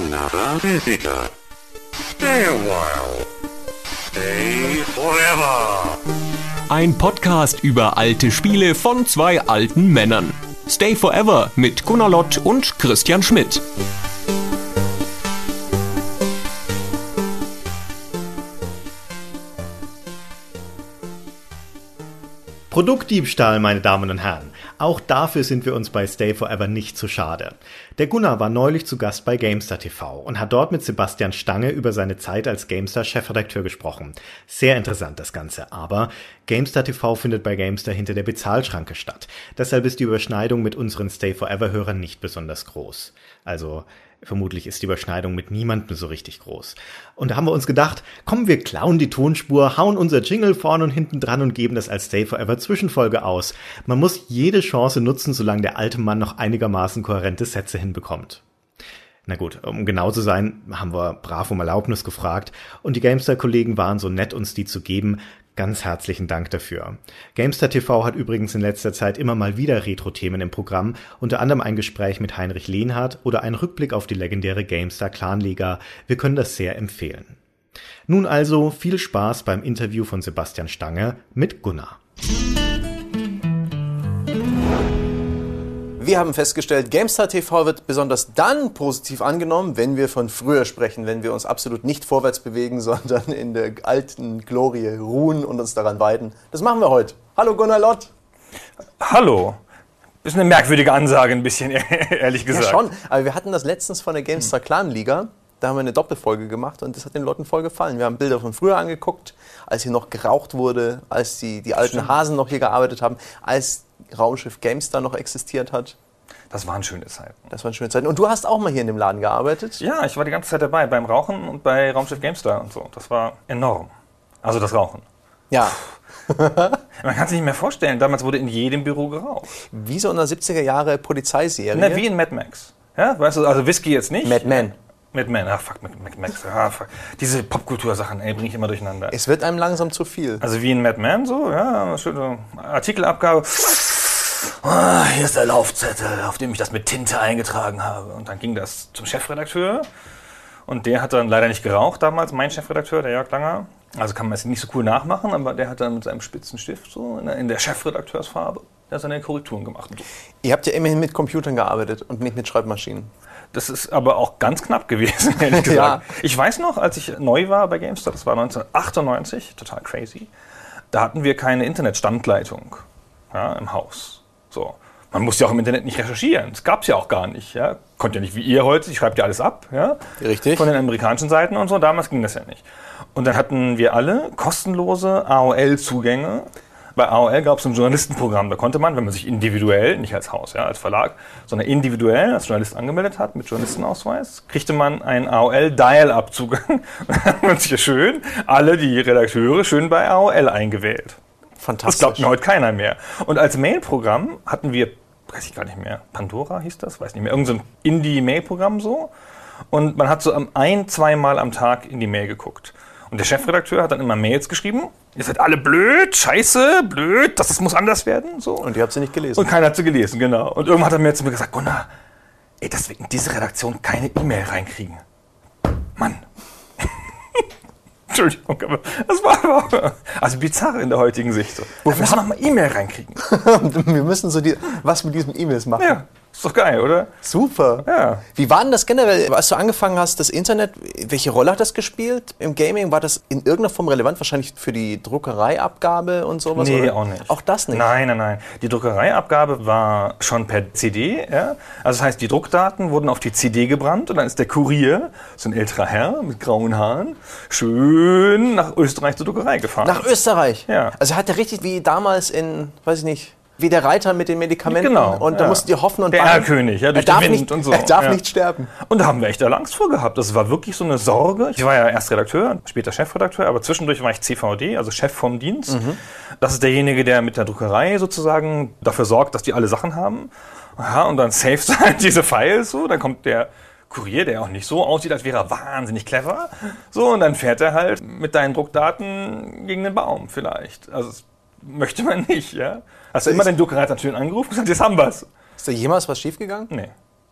another visitor. Stay a while. Stay forever. Ein Podcast über alte Spiele von zwei alten Männern. Stay Forever mit Gunnar Lott und Christian Schmidt. Produktdiebstahl, meine Damen und Herren. Auch dafür sind wir uns bei Stay Forever nicht zu schade. Der Gunnar war neulich zu Gast bei GameStar TV und hat dort mit Sebastian Stange über seine Zeit als GameStar-Chefredakteur gesprochen. Sehr interessant das Ganze, aber GameStar TV findet bei GameStar hinter der Bezahlschranke statt. Deshalb ist die Überschneidung mit unseren Stay Forever-Hörern nicht besonders groß. Also vermutlich ist die Überschneidung mit niemandem so richtig groß. Und da haben wir uns gedacht, komm, wir klauen die Tonspur, hauen unser Jingle vorne und hinten dran und geben das als Stay Forever Zwischenfolge aus. Man muss jede Chance nutzen, solange der alte Mann noch einigermaßen kohärente Sätze hinbekommt. Na gut, um genau zu sein, haben wir brav um Erlaubnis gefragt und die GameStar-Kollegen waren so nett, uns die zu geben. Ganz herzlichen Dank dafür. GameStar TV hat übrigens in letzter Zeit immer mal wieder Retro-Themen im Programm, unter anderem ein Gespräch mit Heinrich Lehnhardt oder ein Rückblick auf die legendäre GameStar Clan-Liga. Wir können das sehr empfehlen. Nun also viel Spaß beim Interview von Sebastian Stange mit Gunnar. Wir haben festgestellt, GameStar TV wird besonders dann positiv angenommen, wenn wir von früher sprechen, wenn wir uns absolut nicht vorwärts bewegen, sondern in der alten Glorie ruhen und uns daran weiden. Das machen wir heute. Hallo Gunnar Lott. Hallo. Ist eine merkwürdige Ansage, ein bisschen, ehrlich gesagt. Ja schon, aber wir hatten das letztens von der GameStar Clan-Liga. Da haben wir eine Doppelfolge gemacht und das hat den Leuten voll gefallen. Wir haben Bilder von früher angeguckt, als hier noch geraucht wurde, als die alten Hasen noch hier gearbeitet haben, als Raumschiff GameStar noch existiert hat. Das waren schöne Zeiten. Das waren schöne Zeiten. Und du hast auch mal hier in dem Laden gearbeitet? Ja, ich war die ganze Zeit dabei, beim Rauchen und bei Raumschiff GameStar und so. Das war enorm. Also das Rauchen. Ja. Man kann sich nicht mehr vorstellen, damals wurde in jedem Büro geraucht. Wie so in einer 70er Jahre Polizeiserie. Na, wie in Mad Max. Ja, weißt du, also Whisky jetzt nicht. Mad Men. Mad Men, Mad Max. Fuck. Diese Popkultursachen, bringe ich immer durcheinander. Es wird einem langsam zu viel. Also wie in Mad Men so, ja, schöne Artikelabgabe. Hier ist der Laufzettel, auf dem ich das mit Tinte eingetragen habe. Und dann ging das zum Chefredakteur. Und der hat dann leider nicht geraucht damals, mein Chefredakteur, der Jörg Langer. Also kann man es nicht so cool nachmachen, aber der hat dann mit seinem spitzen Stift so in der Chefredakteursfarbe, der hat seine Korrekturen gemacht. Ihr habt ja immerhin mit Computern gearbeitet und nicht mit Schreibmaschinen. Das ist aber auch ganz knapp gewesen, ehrlich gesagt. Ja. Ich weiß noch, als ich neu war bei GameStar, das war 1998, total crazy, da hatten wir keine Internetstandleitung, ja, im Haus. So. Man musste ja auch im Internet nicht recherchieren. Das gab es ja auch gar nicht. Ja? Konnte ja nicht wie ihr heute, ich schreibe ja alles ab. Ja? Richtig. Von den amerikanischen Seiten und so. Damals ging das ja nicht. Und dann hatten wir alle kostenlose AOL-Zugänge. Bei AOL gab es ein Journalistenprogramm. Da konnte man, wenn man sich individuell, nicht als Haus, ja, als Verlag, sondern individuell als Journalist angemeldet hat mit Journalistenausweis, kriegte man einen AOL-Dial-Up-Zugang. Und dann hat man sich ja schön alle die Redakteure schön bei AOL eingewählt. Fantastisch. Das glaubt mir heute keiner mehr. Und als Mail-Programm hatten wir, weiß ich gar nicht mehr, Pandora hieß das, weiß nicht mehr, irgend so ein Indie-Mail-Programm so. Und man hat so zweimal am Tag in die Mail geguckt. Und der Chefredakteur hat dann immer Mails geschrieben. Ihr seid alle blöd, scheiße, blöd, das muss anders werden. So. Und ihr habt sie nicht gelesen. Und keiner hat sie gelesen, genau. Und irgendwann hat er mir zu mir gesagt, Gunnar, dass wir in diese Redaktion keine E-Mail reinkriegen. Mann. Entschuldigung, aber das war aber also bizarr in der heutigen Sicht. So. Wir müssen noch mal E-Mail reinkriegen. Wir müssen so was mit diesen E-Mails machen. Ja, ist doch geil, oder? Super. Ja. Wie war denn das generell, als du angefangen hast, das Internet, welche Rolle hat das gespielt im Gaming? War das in irgendeiner Form relevant? Wahrscheinlich für die Druckereiabgabe und sowas? Nee, oder? auch nicht. Auch das nicht? Nein. Die Druckereiabgabe war schon per CD. Ja? Also das heißt, die Druckdaten wurden auf die CD gebrannt und dann ist der Kurier, so ein älterer Herr mit grauen Haaren, schön nach Österreich zur Druckerei gefahren. Nach Österreich? Ja. Also hat er richtig wie damals in, weiß ich nicht, wie der Reiter mit den Medikamenten. Genau. Und da mussten die hoffen und der Erlkönig, ja, durch den Wind und so. Er darf nicht sterben. Und da haben wir echt alle Angst vor gehabt. Das war wirklich so eine Sorge. Ich war ja erst Redakteur, später Chefredakteur, aber zwischendurch war ich CVD, also Chef vom Dienst. Mhm. Das ist derjenige, der mit der Druckerei sozusagen dafür sorgt, dass die alle Sachen haben. Ja, und dann saved halt diese Files so. Dann kommt der Kurier, der auch nicht so aussieht, als wäre er wahnsinnig clever. So, und dann fährt er halt mit deinen Druckdaten gegen den Baum vielleicht. Also das möchte man nicht, ja. Hast du immer den Druckerei natürlich angerufen und gesagt, jetzt haben wir's. Ist da jemals was schiefgegangen? Nee.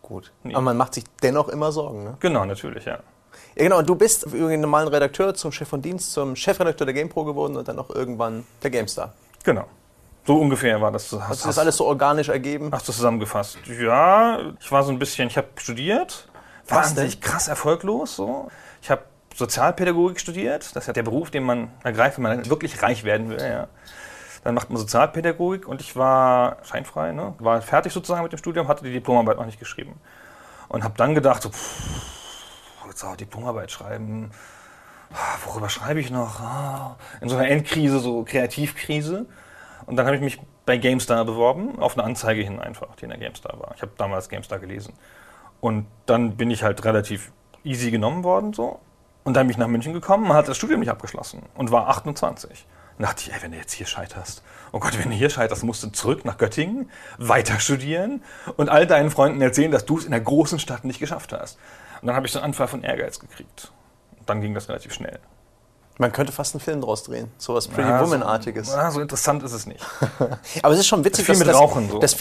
gut. Nee. Aber man macht sich dennoch immer Sorgen, ne? Genau, natürlich, ja. Ja, genau. Und du bist über den normalen Redakteur zum Chef von Dienst, zum Chefredakteur der GamePro geworden und dann auch irgendwann der GameStar. Genau. So ungefähr war das. Hast du das alles so organisch ergeben? Hast du zusammengefasst? Ja, ich war so ein bisschen, ich habe studiert, Was wahnsinnig krass erfolglos. So. Ich habe Sozialpädagogik studiert, das ist ja der Beruf, den man ergreift, wenn man wirklich reich werden will. Ja. Dann macht man Sozialpädagogik und ich war scheinfrei, ne? War fertig sozusagen mit dem Studium, hatte die Diplomarbeit noch nicht geschrieben. Und habe dann gedacht, so, jetzt auch Diplomarbeit schreiben, worüber schreibe ich noch? In so einer Endkrise, so Kreativkrise. Und dann habe ich mich bei GameStar beworben, auf eine Anzeige hin einfach, die in der GameStar war. Ich habe damals GameStar gelesen. Und dann bin ich halt relativ easy genommen worden so. Und dann bin ich nach München gekommen und hatte das Studium nicht abgeschlossen und war 28. Und dachte ich, ey, wenn du jetzt hier scheiterst, oh Gott, wenn du hier scheiterst, musst du zurück nach Göttingen, weiter studieren und all deinen Freunden erzählen, dass du es in der großen Stadt nicht geschafft hast. Und dann habe ich so einen Anfall von Ehrgeiz gekriegt. Und dann ging das relativ schnell. Man könnte fast einen Film draus drehen, sowas Pretty Woman-artiges. So interessant ist es nicht. Aber es ist schon witzig, viel mit Rauchen, so. dass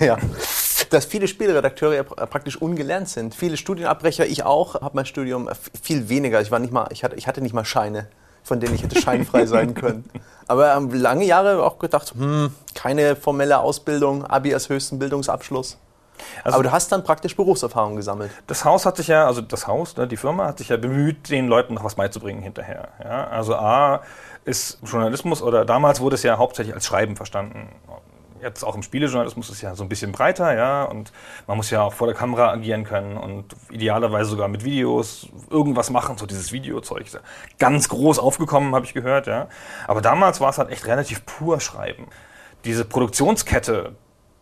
viele Spieleredakteure ja praktisch ungelernt sind. Viele Studienabbrecher, ich auch, habe mein Studium viel weniger. Ich hatte nicht mal Scheine, von denen ich hätte scheinfrei sein können. Aber lange Jahre auch gedacht, keine formelle Ausbildung, Abi als höchsten Bildungsabschluss. Also aber du hast dann praktisch Berufserfahrung gesammelt. Das Haus hat sich ja, also das Haus, die Firma hat sich ja bemüht, den Leuten noch was beizubringen hinterher. Ja? Also A ist Journalismus, oder damals wurde es ja hauptsächlich als Schreiben verstanden. Jetzt auch im Spielejournalismus ist es ja so ein bisschen breiter, ja, und man muss ja auch vor der Kamera agieren können und idealerweise sogar mit Videos irgendwas machen, so dieses Videozeug ist ja ganz groß aufgekommen, habe ich gehört, ja. Aber damals war es halt echt relativ pur Schreiben. Diese Produktionskette,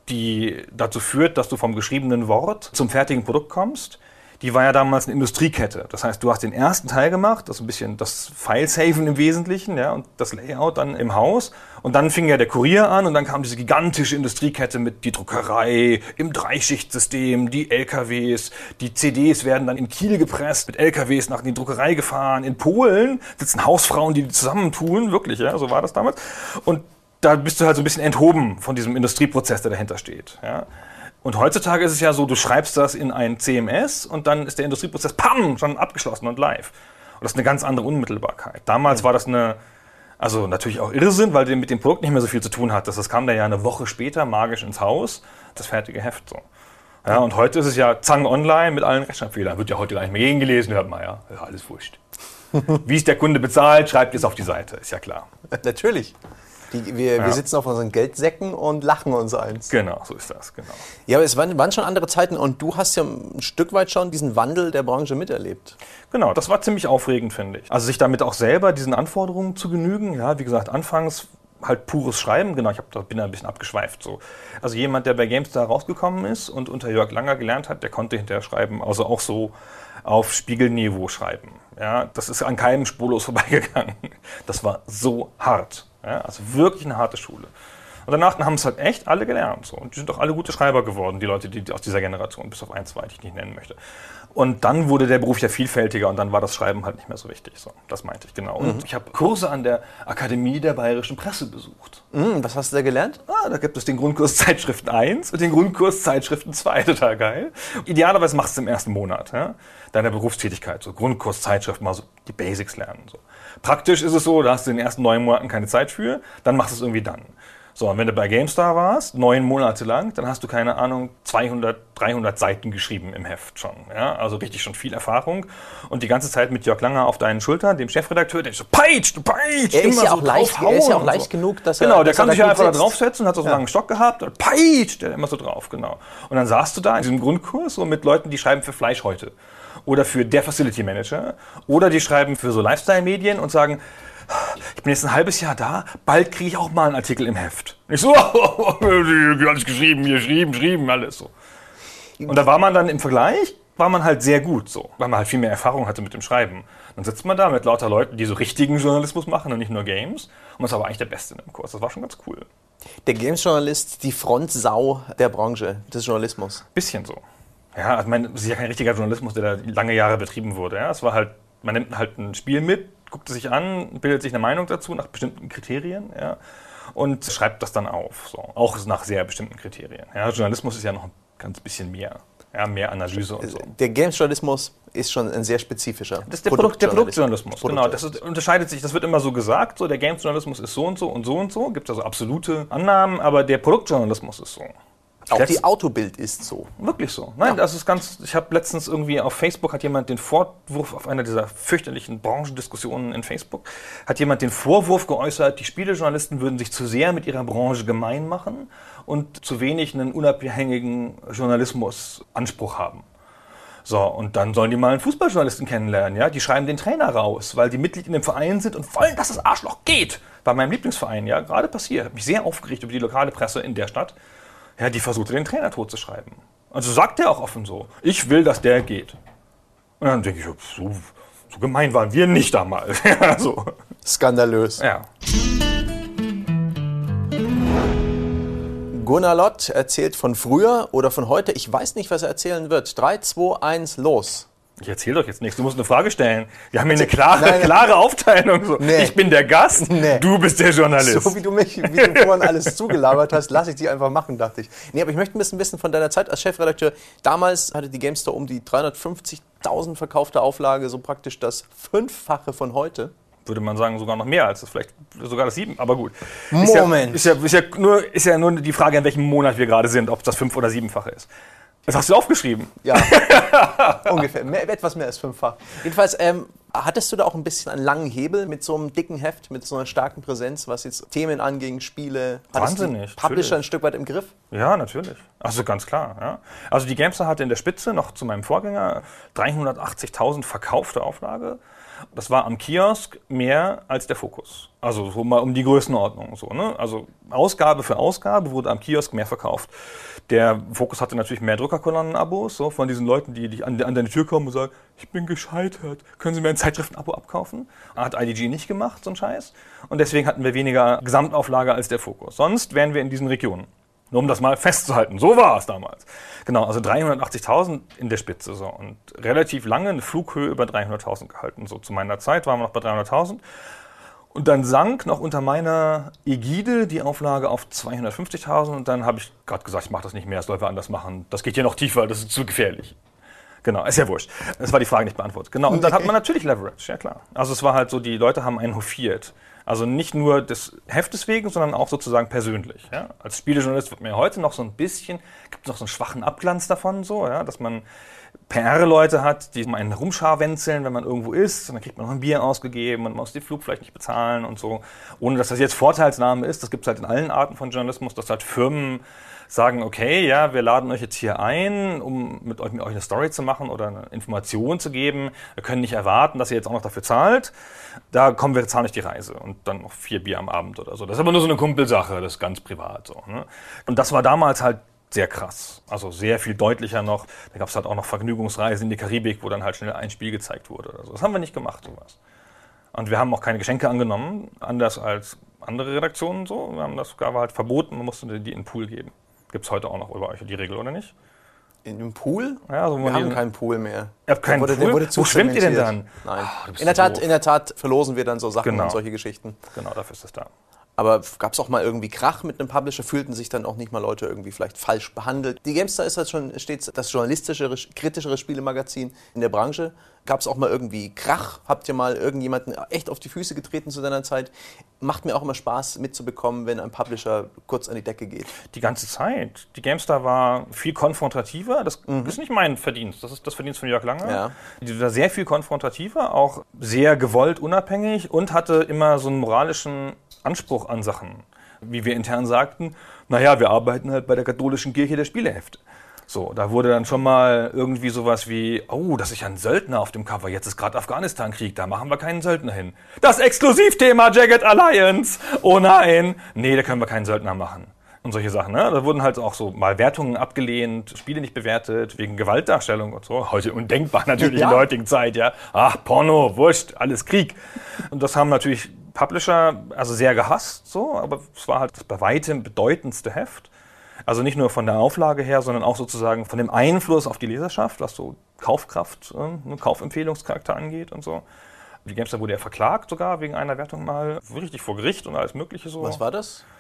die dazu führt, dass du vom geschriebenen Wort zum fertigen Produkt kommst, die war ja damals eine Industriekette. Das heißt, du hast den ersten Teil gemacht, das ist ein bisschen das File-Saven im Wesentlichen, ja, und das Layout dann im Haus. Und dann fing ja der Kurier an und dann kam diese gigantische Industriekette mit die Druckerei im Dreischichtsystem, die LKWs, die CDs werden dann in Kiel gepresst, mit LKWs nach in die Druckerei gefahren. In Polen sitzen Hausfrauen, die zusammentun, wirklich, ja, so war das damals. Und da bist du halt so ein bisschen enthoben von diesem Industrieprozess, der dahinter steht. Ja. Und heutzutage ist es ja so, du schreibst das in ein CMS und dann ist der Industrieprozess, schon abgeschlossen und live. Und das ist eine ganz andere Unmittelbarkeit. Damals war das also natürlich auch Irrsinn, weil du mit dem Produkt nicht mehr so viel zu tun hattest. Das kam da ja eine Woche später magisch ins Haus, das fertige Heft so. Ja, und heute ist es ja Zang online mit allen Rechtschreibfehlern. Wird ja heute gar nicht mehr gegengelesen, hört man ja. Ja, alles wurscht. Wie es der Kunde bezahlt, schreibt es auf die Seite, ist ja klar. Natürlich. Wir sitzen auf unseren Geldsäcken und lachen uns eins. Genau, so ist das, genau. Ja, aber es waren schon andere Zeiten und du hast ja ein Stück weit schon diesen Wandel der Branche miterlebt. Genau, das war ziemlich aufregend, finde ich. Also sich damit auch selber diesen Anforderungen zu genügen. Ja, wie gesagt, anfangs halt pures Schreiben. Genau, bin da ein bisschen abgeschweift. So. Also jemand, der bei GameStar rausgekommen ist und unter Jörg Langer gelernt hat, der konnte hinterher schreiben, also auch so auf Spiegelniveau schreiben. Ja, das ist an keinem spurlos vorbeigegangen. Das war so hart. Ja, also wirklich eine harte Schule. Und danach haben es halt echt alle gelernt. So. Und die sind auch alle gute Schreiber geworden, die Leute, die aus dieser Generation, bis auf 1, 2, die ich nicht nennen möchte. Und dann wurde der Beruf ja vielfältiger und dann war das Schreiben halt nicht mehr so wichtig. So, das meinte ich, genau. Und ich habe Kurse an der Akademie der Bayerischen Presse besucht. Was hast du da gelernt? Da gibt es den Grundkurs Zeitschriften 1 und den Grundkurs Zeitschriften 2, total geil. Idealerweise machst du es im ersten Monat, ja, deiner Berufstätigkeit. So Grundkurs Zeitschrift, mal so die Basics lernen. So. Praktisch ist es so, da hast du in den ersten 9 Monaten keine Zeit für, dann machst du es irgendwie dann. So, und wenn du bei GameStar warst, 9 Monate lang, dann hast du, keine Ahnung, 200, 300 Seiten geschrieben im Heft schon. Ja? Also richtig schon viel Erfahrung. Und die ganze Zeit mit Jörg Langer auf deinen Schultern, dem Chefredakteur, der so peitscht. Er ist ja auch leicht genug, dass er... Genau, der kann sich ja einfach da draufsetzen, hat so einen langen Stock gehabt, und peitscht der immer so drauf, genau. Und dann saßt du da in diesem Grundkurs so mit Leuten, die schreiben für Fleisch heute. Oder für der Facility Manager. Oder die schreiben für so Lifestyle-Medien und sagen, ich bin jetzt ein halbes Jahr da, bald kriege ich auch mal einen Artikel im Heft. Und ich so, alles geschrieben, alles so. Und da war man dann im Vergleich, war man halt sehr gut so, weil man halt viel mehr Erfahrung hatte mit dem Schreiben. Dann sitzt man da mit lauter Leuten, die so richtigen Journalismus machen und nicht nur Games. Und man ist aber eigentlich der Beste in dem Kurs. Das war schon ganz cool. Der Games-Journalist, die Frontsau der Branche, des Journalismus. Bisschen so. Ja, also es ist ja kein richtiger Journalismus, der da lange Jahre betrieben wurde. Ja, es war halt, man nimmt halt ein Spiel mit, guckt es sich an, bildet sich eine Meinung dazu nach bestimmten Kriterien, ja, und schreibt das dann auf. So. Auch nach sehr bestimmten Kriterien. Ja, Journalismus ist ja noch ein ganz bisschen mehr. Ja, mehr Analyse und so. Der Games-Journalismus ist schon ein sehr spezifischer. Das ist der Produktjournalismus. Genau, das unterscheidet sich, das wird immer so gesagt, so der Games-Journalismus ist so und so und so und so, gibt also absolute Annahmen, aber der Produktjournalismus ist so. Auch die Autobild ist so. Wirklich so. Nein, das ist ganz. Ich habe letztens irgendwie auf Facebook hat jemand den Vorwurf auf einer dieser fürchterlichen Branchendiskussionen in Facebook hat jemand den Vorwurf geäußert, die Spielejournalisten würden sich zu sehr mit ihrer Branche gemein machen und zu wenig einen unabhängigen Journalismusanspruch haben. So, und dann sollen die mal einen Fußballjournalisten kennenlernen, ja? Die schreiben den Trainer raus, weil die Mitglied in dem Verein sind und wollen, dass das Arschloch geht. Bei meinem Lieblingsverein, ja, gerade passiert. Hat mich sehr aufgeregt über die lokale Presse in der Stadt. Ja, die versuchte den Trainer totzuschreiben. Also sagt er auch offen so, ich will, dass der geht. Und dann denke ich, so gemein waren wir nicht damals. Ja, so. Skandalös. Ja. Gunnar Lott erzählt von früher oder von heute. Ich weiß nicht, was er erzählen wird. 3, 2, 1, los. Ich erzähle doch jetzt nichts, du musst eine Frage stellen. Wir haben hier eine klare Aufteilung. So. Nee. Ich bin der Gast, du bist der Journalist. So wie du vorhin alles zugelabert hast, lasse ich dich einfach machen, dachte ich. Nee, aber ich möchte ein bisschen wissen von deiner Zeit als Chefredakteur. Damals hatte die GameStar um die 350.000 verkaufte Auflage, so praktisch das 5-fache von heute. Würde man sagen, sogar noch mehr als das, vielleicht sogar das 7, aber gut. Moment. Ist ja nur die Frage, in welchem Monat wir gerade sind, ob das 5- oder 7-fache ist. Das hast du aufgeschrieben. Ja, ungefähr. Etwas mehr als 5-fach. Jedenfalls, hattest du da auch ein bisschen einen langen Hebel mit so einem dicken Heft, mit so einer starken Präsenz, was jetzt Themen anging, Spiele? Wahnsinnig. Publisher natürlich. Ein Stück weit im Griff? Ja, natürlich. Also ganz klar. Ja. Also die GameStar hatte in der Spitze noch zu meinem Vorgänger 380.000 verkaufte Auflage. Das war am Kiosk mehr als der Fokus. Also so mal um die Größenordnung. So, ne? Also Ausgabe für Ausgabe wurde am Kiosk mehr verkauft. Der Fokus hatte natürlich mehr Druckerkolonnen-Abos, so von diesen Leuten, die an deine Tür kommen und sagen, ich bin gescheitert, können Sie mir ein Zeitschriften-Abo abkaufen? Hat IDG nicht gemacht, so ein Scheiß. Und deswegen hatten wir weniger Gesamtauflage als der Fokus. Sonst wären wir in diesen Regionen. Nur um das mal festzuhalten. So war es damals. Genau, also 380.000 in der Spitze. So. Und relativ lange eine Flughöhe über 300.000 gehalten. So zu meiner Zeit waren wir noch bei 300.000. Und dann sank noch unter meiner Ägide die Auflage auf 250.000. Und dann habe ich gerade gesagt, ich mache das nicht mehr, das sollen wir anders machen. Das geht hier noch tiefer, das ist zu gefährlich. Genau, ist ja wurscht. Das war die Frage nicht beantwortet. Genau, und dann hat man natürlich Leverage, ja klar. Also es war halt so, die Leute haben einen hofiert. Also nicht nur des Heftes wegen, sondern auch sozusagen persönlich. Ja? Als Spielejournalist wird mir heute noch so ein bisschen, gibt noch so einen schwachen Abglanz davon, so, ja? Dass man PR-Leute hat, die einen rumscharwenzeln, wenn man irgendwo ist. Und dann kriegt man noch ein Bier ausgegeben und man muss den Flug vielleicht nicht bezahlen und so. Ohne dass das jetzt Vorteilsnahme ist. Das gibt es halt in allen Arten von Journalismus, dass halt Firmen sagen, okay, ja, wir laden euch jetzt hier ein, um mit euch eine Story zu machen oder eine Information zu geben. Wir können nicht erwarten, dass ihr jetzt auch noch dafür zahlt. Da kommen wir, zahlen euch die Reise und dann noch 4 Bier am Abend oder so. Das ist aber nur so eine Kumpelsache, das ist ganz privat so. Ne? Und das war damals halt sehr krass, also sehr viel deutlicher noch. Da gab es halt auch noch Vergnügungsreisen in die Karibik, wo dann halt schnell ein Spiel gezeigt wurde oder so. Das haben wir nicht gemacht, sowas. Und wir haben auch keine Geschenke angenommen, anders als andere Redaktionen so. Wir haben das sogar halt verboten, man musste die in den Pool geben. Gibt es heute auch noch über euch die Regel, oder nicht? In dem Pool? Ja, also wir haben keinen Pool mehr. Ihr habt keinen Pool? Wo schwimmt ihr denn dann? Nein. In der Tat verlosen wir dann so Sachen und solche Geschichten. Genau, dafür ist das da. Aber gab es auch mal irgendwie Krach mit einem Publisher? Fühlten sich dann auch nicht mal Leute irgendwie vielleicht falsch behandelt? Die GameStar ist halt schon stets das journalistischere, kritischere Spielemagazin in der Branche. Gab es auch mal irgendwie Krach? Habt ihr mal irgendjemanden echt auf die Füße getreten zu deiner Zeit? Macht mir auch immer Spaß mitzubekommen, wenn ein Publisher kurz an die Decke geht. Die ganze Zeit. Die GameStar war viel konfrontativer. Das ist nicht mein Verdienst, das ist das Verdienst von Jörg Lange. Ja. Die war sehr viel konfrontativer, auch sehr gewollt unabhängig und hatte immer so einen moralischen Anspruch an Sachen. Wie wir intern sagten, naja, wir arbeiten halt bei der katholischen Kirche der Spielehefte. So, da wurde dann schon mal irgendwie sowas wie, oh, das ist ja ein Söldner auf dem Cover, jetzt ist gerade Afghanistan-Krieg, da machen wir keinen Söldner hin. Das Exklusivthema Jagged Alliance, oh nein, nee, da können wir keinen Söldner machen. Und solche Sachen, ne? Da wurden halt auch so mal Wertungen abgelehnt, Spiele nicht bewertet, wegen Gewaltdarstellung und so. Heute undenkbar natürlich in der heutigen Zeit, ja. Ach, Porno, wurscht, alles Krieg. Und das haben natürlich Publisher also sehr gehasst, so, aber es war halt das bei weitem bedeutendste Heft. Also nicht nur von der Auflage her, sondern auch sozusagen von dem Einfluss auf die Leserschaft, was so Kaufkraft, Kaufempfehlungscharakter angeht und so. Die GameStar wurde ja verklagt sogar wegen einer Wertung mal, richtig vor Gericht und alles mögliche so. Was war das?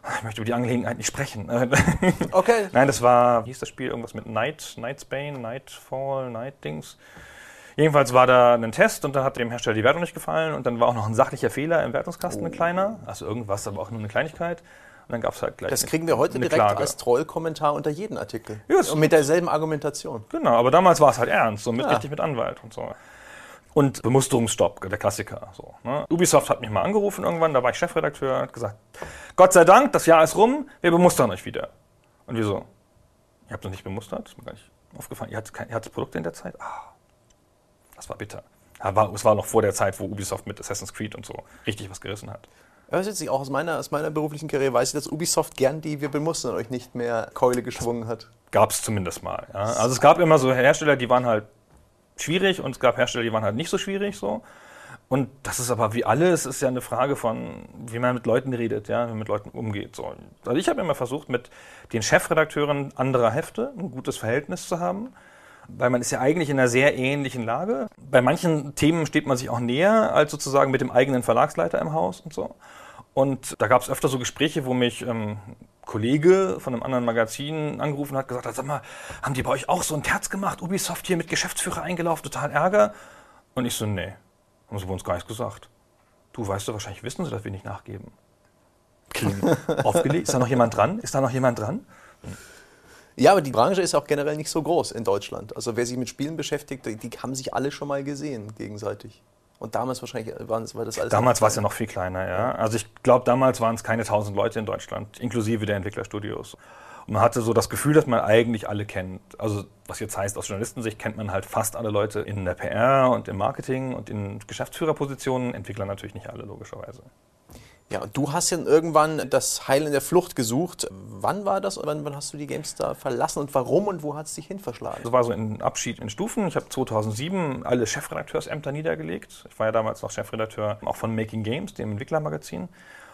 Ich möchte über die Angelegenheit nicht sprechen. Okay. Nein, das war, wie hieß das Spiel? Irgendwas mit Nightsbane, Nightfall, Nightdings. Jedenfalls war da ein Test und dann hat dem Hersteller die Wertung nicht gefallen und dann war auch noch ein sachlicher Fehler im Wertungskasten, ein kleiner. Also irgendwas, aber auch nur eine Kleinigkeit. Und dann gab es halt gleich Das kriegen wir heute direkt Klage. als Trollkommentar unter jeden Artikel. Ja, und mit derselben Argumentation. Genau, aber damals war es halt ernst, so richtig mit Anwalt und so. Und Bemusterungsstopp, der Klassiker. So, ne? Ubisoft hat mich mal angerufen irgendwann, da war ich Chefredakteur, hat gesagt, Gott sei Dank, das Jahr ist rum, wir bemustern euch wieder. Und wieso? Ihr habt uns nicht bemustert, ist mir gar nicht aufgefallen. Ihr hattet Produkte in der Zeit? Das war bitter. Es war noch vor der Zeit, wo Ubisoft mit Assassin's Creed und so richtig was gerissen hat. Ja, das ist jetzt auch aus meiner beruflichen Karriere weiß ich, dass Ubisoft gern die Wir bemustern euch nicht mehr Keule geschwungen hat. Gab es zumindest mal. Ja. Also es gab immer so Hersteller, die waren halt schwierig und es gab Hersteller, die waren halt nicht so schwierig. So. Und das ist aber wie alles, ist ja eine Frage von, wie man mit Leuten redet, ja, wie man mit Leuten umgeht. So. Also ich habe immer versucht, mit den Chefredakteuren anderer Hefte ein gutes Verhältnis zu haben, weil man ist ja eigentlich in einer sehr ähnlichen Lage. Bei manchen Themen steht man sich auch näher als sozusagen mit dem eigenen Verlagsleiter im Haus und so. Und da gab es öfter so Gespräche, wo mich Kollege von einem anderen Magazin angerufen hat, gesagt hat, sag mal, haben die bei euch auch so ein Terz gemacht, Ubisoft hier mit Geschäftsführer eingelaufen, total Ärger? Und ich so, nee, haben sie bei uns gar nichts gesagt. Du, weißt du, wahrscheinlich wissen sie, dass wir nicht nachgeben. Aufgelegt, ist da noch jemand dran? Ja, aber die Branche ist auch generell nicht so groß in Deutschland. Also wer sich mit Spielen beschäftigt, die haben sich alle schon mal gesehen gegenseitig. Und damals wahrscheinlich war das alles... Damals war es ja noch viel kleiner, ja. Also ich glaube, damals waren es keine 1000 Leute in Deutschland, inklusive der Entwicklerstudios. Und man hatte so das Gefühl, dass man eigentlich alle kennt. Also was jetzt heißt, aus Journalistensicht kennt man halt fast alle Leute in der PR und im Marketing und in Geschäftsführerpositionen, Entwickler natürlich nicht alle, logischerweise. Ja, und du hast ja irgendwann das Heil in der Flucht gesucht. Wann war das? Wann hast du die GameStar verlassen und warum und wo hat es dich hin verschlagen? Das war so ein Abschied in Stufen. Ich habe 2007 alle Chefredakteursämter niedergelegt. Ich war ja damals noch Chefredakteur auch von Making Games, dem Entwicklermagazin.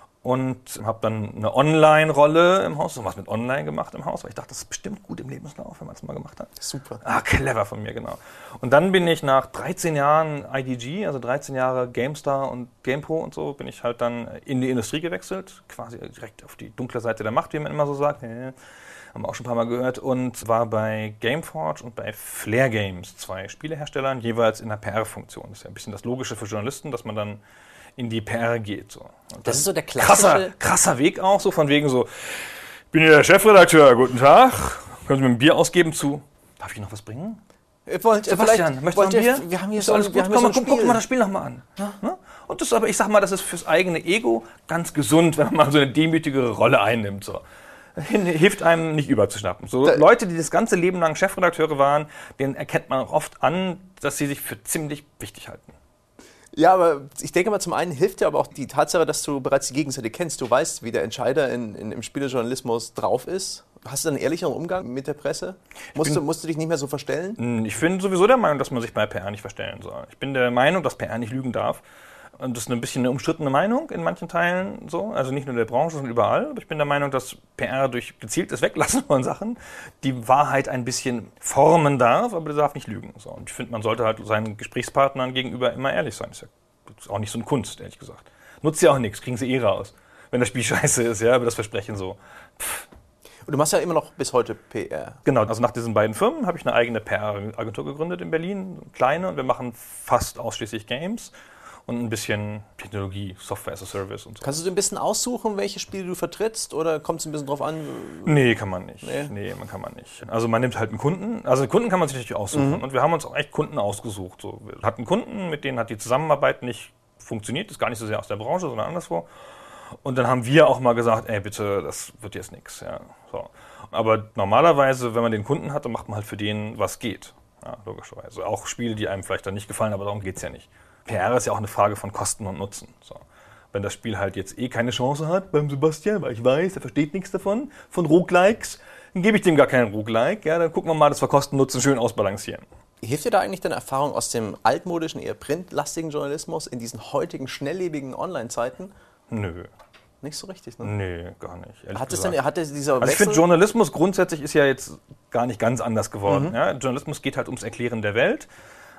Und habe dann eine Online-Rolle im Haus, so was mit Online gemacht im Haus, weil ich dachte, das ist bestimmt gut im Lebenslauf, wenn man es mal gemacht hat. Super. Clever von mir, genau. Und dann bin ich nach 13 Jahren IDG, also 13 Jahre GameStar und GamePro und so, bin ich halt dann in die Industrie gewechselt, quasi direkt auf die dunkle Seite der Macht, wie man immer so sagt. Haben wir auch schon ein paar Mal gehört. Und war bei Gameforge und bei Flair Games, 2 Spieleherstellern, jeweils in der PR-Funktion. Das ist ja ein bisschen das Logische für Journalisten, dass man dann in die PR geht. So. Das ist so der klassische... Krasser Weg auch, so von wegen so, ich bin hier der Chefredakteur, guten Tag, können Sie mir ein Bier ausgeben zu, darf ich noch was bringen? Sebastian, möchtest du ein Bier? Wir haben hier ist so alles ein gut, Spiel. guck mal das Spiel nochmal an. Ja? Und das aber, ich sag mal, das ist fürs eigene Ego ganz gesund, wenn man mal so eine demütigere Rolle einnimmt. So. Hilft einem nicht überzuschnappen. So Leute, die das ganze Leben lang Chefredakteure waren, denen erkennt man auch oft an, dass sie sich für ziemlich wichtig halten. Ja, aber ich denke mal, zum einen hilft dir aber auch die Tatsache, dass du bereits die Gegenseite kennst. Du weißt, wie der Entscheider im Spielejournalismus drauf ist. Hast du einen ehrlicheren Umgang mit der Presse? Musst du dich nicht mehr so verstellen? Ich bin sowieso der Meinung, dass man sich bei PR nicht verstellen soll. Ich bin der Meinung, dass PR nicht lügen darf. Und das ist ein bisschen eine umstrittene Meinung in manchen Teilen so. Also nicht nur in der Branche, sondern überall. Aber ich bin der Meinung, dass PR durch gezieltes Weglassen von Sachen die Wahrheit ein bisschen formen darf, aber das darf nicht lügen. So. Und ich finde, man sollte halt seinen Gesprächspartnern gegenüber immer ehrlich sein. Das ist auch nicht so eine Kunst, ehrlich gesagt. Nutzt ja auch nichts, kriegen sie raus. Wenn das Spiel scheiße ist, ja, aber das Versprechen so. Und du machst ja immer noch bis heute PR. Genau, also nach diesen beiden Firmen habe ich eine eigene PR-Agentur gegründet in Berlin, eine kleine, und wir machen fast ausschließlich Games. Und ein bisschen Technologie, Software as a Service und so. Kannst du dir ein bisschen aussuchen, welche Spiele du vertrittst? Oder kommt es ein bisschen drauf an? Nee, kann man nicht. Nee, man kann man nicht. Also man nimmt halt einen Kunden. Also einen Kunden kann man sich natürlich aussuchen. Und wir haben uns auch echt Kunden ausgesucht. So, wir hatten Kunden, mit denen hat die Zusammenarbeit nicht funktioniert. Das ist gar nicht so sehr aus der Branche, sondern anderswo. Und dann haben wir auch mal gesagt, ey bitte, das wird jetzt nichts. Ja, so. Aber normalerweise, wenn man den Kunden hat, dann macht man halt für den, was geht. Ja, logischerweise. Auch Spiele, die einem vielleicht dann nicht gefallen, aber darum geht es ja nicht. PR ist ja auch eine Frage von Kosten und Nutzen. So. Wenn das Spiel halt jetzt keine Chance hat beim Sebastian, weil ich weiß, er versteht nichts davon, von Roguelikes, dann gebe ich dem gar keinen Roguelike. Ja, dann gucken wir mal, dass wir Kosten und Nutzen schön ausbalancieren. Hilft dir da eigentlich deine Erfahrung aus dem altmodischen, eher printlastigen Journalismus in diesen heutigen, schnelllebigen Online-Zeiten? Nö. Nicht so richtig, ne? Nee, gar nicht. Ich finde, Journalismus grundsätzlich ist ja jetzt gar nicht ganz anders geworden. Ja? Journalismus geht halt ums Erklären der Welt.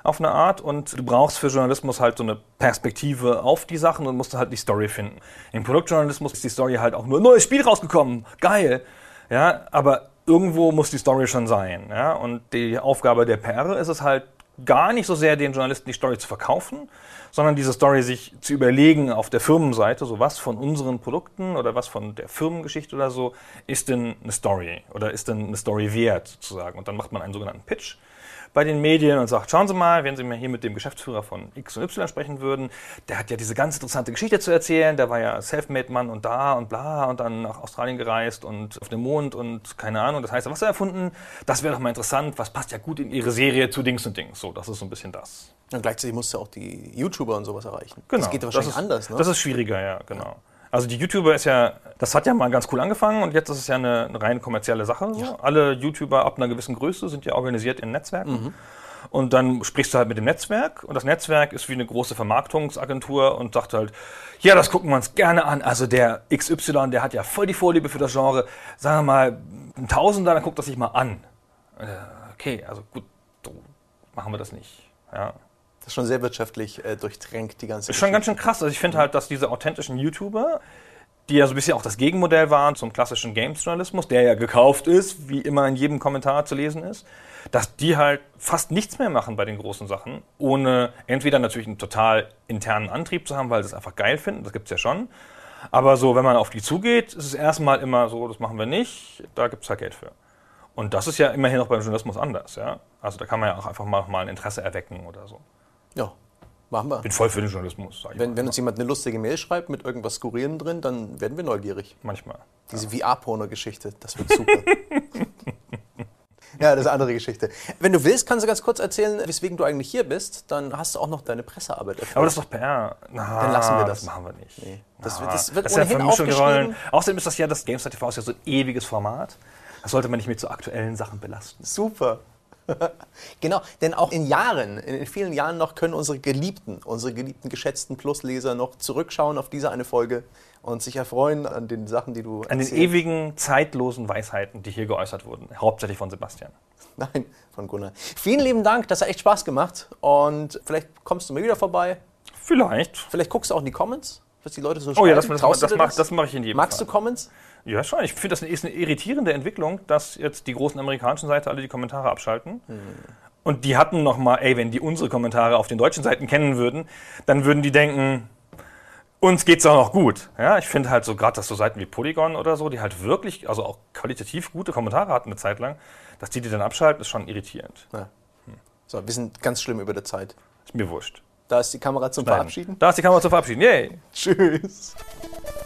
auf eine Art. Und du brauchst für Journalismus halt so eine Perspektive auf die Sachen und musst halt die Story finden. Im Produktjournalismus ist die Story halt auch nur neues Spiel rausgekommen, geil. Ja, aber irgendwo muss die Story schon sein. Ja? Und die Aufgabe der PR ist es halt gar nicht so sehr, den Journalisten die Story zu verkaufen, sondern diese Story sich zu überlegen auf der Firmenseite, so was von unseren Produkten oder was von der Firmengeschichte oder so ist denn eine Story oder ist denn eine Story wert sozusagen. Und dann macht man einen sogenannten Pitch bei den Medien und sagt, schauen Sie mal, wenn Sie mir hier mit dem Geschäftsführer von X und Y sprechen würden, der hat ja diese ganz interessante Geschichte zu erzählen, der war ja Selfmade-Mann und da und bla und dann nach Australien gereist und auf dem Mond und keine Ahnung, das heißt Wasser erfunden, das wäre doch mal interessant, was passt ja gut in Ihre Serie zu Dings und Dings. So, das ist so ein bisschen das. Und gleichzeitig musst du auch die YouTuber und sowas erreichen. Genau. Das geht wahrscheinlich anders, ne? Das ist schwieriger, ja, genau. Also die YouTuber ist ja, das hat ja mal ganz cool angefangen und jetzt ist es ja eine rein kommerzielle Sache. So. Ja. Alle YouTuber ab einer gewissen Größe sind ja organisiert in Netzwerken. Und dann sprichst du halt mit dem Netzwerk und das Netzwerk ist wie eine große Vermarktungsagentur und sagt halt, ja, das gucken wir uns gerne an. Also der XY, der hat ja voll die Vorliebe für das Genre. Sagen wir mal, ein Tausender, dann guckt das sich mal an. Okay, also gut, so machen wir das nicht. Ja. Das ist schon sehr wirtschaftlich durchtränkt, die ganze Geschichte. Ist schon ganz schön krass. Also ich finde halt, dass diese authentischen YouTuber, die ja so ein bisschen auch das Gegenmodell waren zum klassischen Games-Journalismus, der ja gekauft ist, wie immer in jedem Kommentar zu lesen ist, dass die halt fast nichts mehr machen bei den großen Sachen, ohne entweder natürlich einen total internen Antrieb zu haben, weil sie es einfach geil finden, das gibt es ja schon, aber so, wenn man auf die zugeht, ist es erstmal immer so, das machen wir nicht, da gibt es halt Geld für. Und das ist ja immerhin auch beim Journalismus anders, ja. Also da kann man ja auch einfach mal ein Interesse erwecken oder so. Ja, machen wir. Bin voll für den Journalismus, sag ich mal. Wenn uns jemand eine lustige Mail schreibt mit irgendwas Skurrilen drin, dann werden wir neugierig. Manchmal. Diese VR-Porno-Geschichte, das wird super. Ja, das ist eine andere Geschichte. Wenn du willst, kannst du ganz kurz erzählen, weswegen du eigentlich hier bist. Dann hast du auch noch deine Pressearbeit erfüllt. Aber das ist doch PR. Dann lassen wir das. Das machen wir nicht. Nee. Das wird das ohnehin aufgeschrieben. Außerdem ist das ja, das GameStar TV ist ja so ein ewiges Format. Das sollte man nicht mit so aktuellen Sachen belasten. Super. Genau, denn auch in vielen Jahren noch können unsere geliebten geschätzten Plusleser noch zurückschauen auf diese eine Folge und sich erfreuen an den Sachen, die du erzählst. An den ewigen, zeitlosen Weisheiten, die hier geäußert wurden. Hauptsächlich von Sebastian. Nein, von Gunnar. Vielen lieben Dank, das hat echt Spaß gemacht und vielleicht kommst du mal wieder vorbei. Vielleicht. Vielleicht guckst du auch in die Comments, was die Leute so schreiben. Oh ja, das mache ich in jedem Fall. Magst du Comments? Ja, schon. Ich finde, das ist eine irritierende Entwicklung, dass jetzt die großen amerikanischen Seiten alle die Kommentare abschalten. Und die hatten nochmal, wenn die unsere Kommentare auf den deutschen Seiten kennen würden, dann würden die denken, uns geht's auch noch gut. Ja, ich finde halt so, gerade dass so Seiten wie Polygon oder so, die halt wirklich, also auch qualitativ gute Kommentare hatten eine Zeit lang, dass die dann abschalten, ist schon irritierend. Ja. So, wir sind ganz schlimm über der Zeit. Ist mir wurscht. Da ist die Kamera zum Verabschieden. Da ist die Kamera zum Verabschieden. Yay! Tschüss.